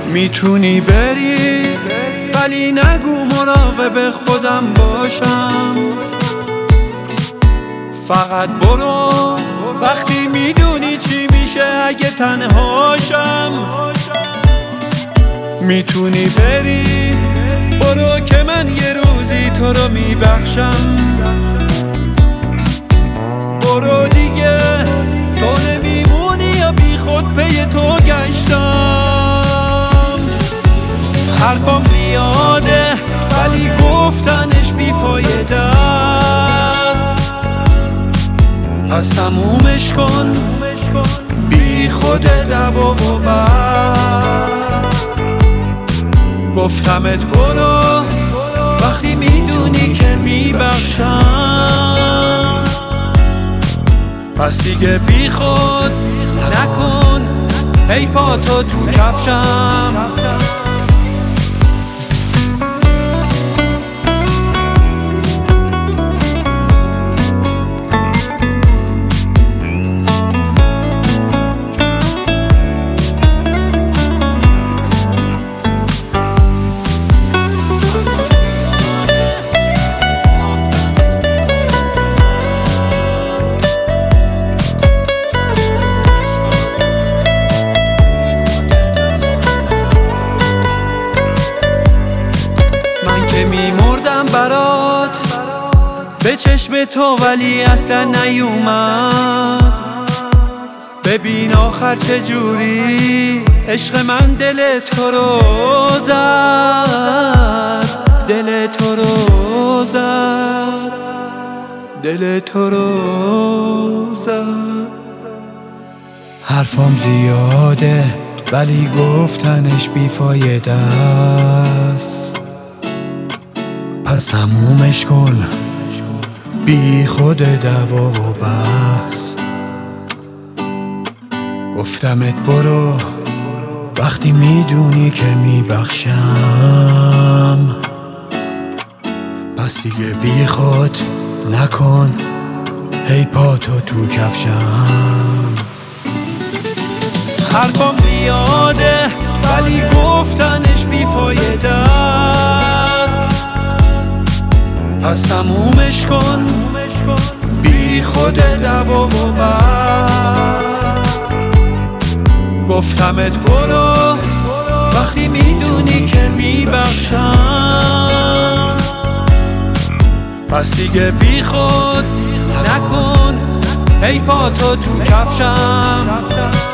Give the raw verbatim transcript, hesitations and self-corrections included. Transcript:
میتونی بری ولی نگو مراقب خودم باشم. فقط برو وقتی میدونی چی میشه اگه تنهاشم. میتونی بری برو که من یه روزی تو رو میبخشم. برو دیگه تو نمیمونی یا بی خود پی تو گشتم. حرفم زیاده ولی گفتنش بیفایده است. پس تمومش کن بی خود دوا و بس. گفتمت برو وقتی میدونی که میبخشم. پس دیگه بی خود نکن ای پا تو تو کفشم. میمردم برات به چشم تو ولی اصلا نیومد. ببین آخر چجوری عشق من دل تو رو زد. دل تو رو زد دل تو رو زد. حرفم زیاده ولی گفتنش بیفایده است. پس تمومش کن بی خود دوا و بس. گفتمت برو وقتی میدونی که میبخشم. پس دیگه بی خود نکن هی پا تو تو کفشم. حرفم زیاده ولی گفتنش بیفایده است. پس تمومش کن بی خود دوا و بس. گفتمت برو وقتی میدونی که میبخشم. پس دیگه بی خود نکن ای پا تو تو کفشم.